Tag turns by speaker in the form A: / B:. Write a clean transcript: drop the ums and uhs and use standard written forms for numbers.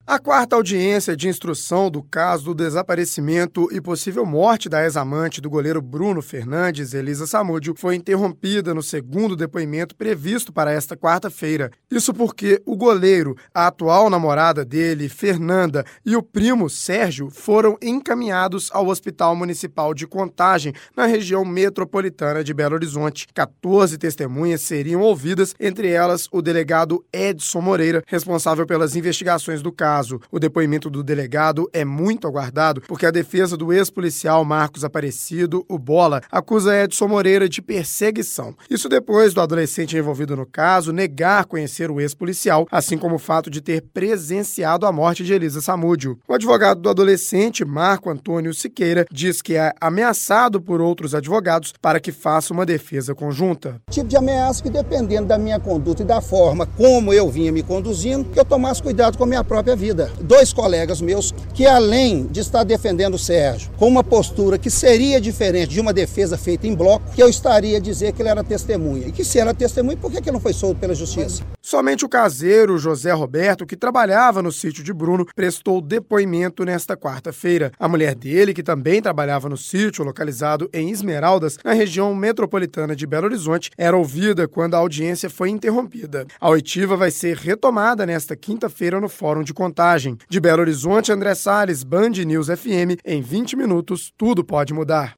A: A quarta audiência de instrução do caso do desaparecimento e possível morte da ex-amante do goleiro Bruno Fernandes, Elisa Samúdio, foi interrompida no segundo depoimento previsto para esta quarta-feira. Isso porque o goleiro, a atual namorada dele, Fernanda, e o primo, Sérgio, foram encaminhados ao Hospital Municipal de Contagem, na região metropolitana de Belo Horizonte. 14 testemunhas seriam ouvidas, entre elas o delegado Edson Moreira, responsável pelas investigações do caso. O depoimento do delegado é muito aguardado porque a defesa do ex-policial Marcos Aparecido, o Bola, acusa Edson Moreira de perseguição. Isso depois do adolescente envolvido no caso negar conhecer o ex-policial, assim como o fato de ter presenciado a morte de Elisa Samúdio. O advogado do adolescente, Marco Antônio Siqueira, diz que é ameaçado por outros advogados para que faça uma defesa conjunta.
B: Tipo de ameaça que, dependendo da minha conduta e da forma como eu vinha me conduzindo, que eu tomasse cuidado com a minha própria vida. Dois colegas meus que, além de estar defendendo o Sérgio com uma postura que seria diferente de uma defesa feita em bloco, que eu estaria a dizer que ele era testemunha. E que se era testemunha, por que ele não foi solto pela justiça?
A: Somente o caseiro José Roberto, que trabalhava no sítio de Bruno, prestou depoimento nesta quarta-feira. A mulher dele, que também trabalhava no sítio localizado em Esmeraldas, na região metropolitana de Belo Horizonte, era ouvida quando a audiência foi interrompida. A oitiva vai ser retomada nesta quinta-feira no Fórum de Contagem. De Belo Horizonte, André Salles, Band News FM. Em 20 minutos, tudo pode mudar.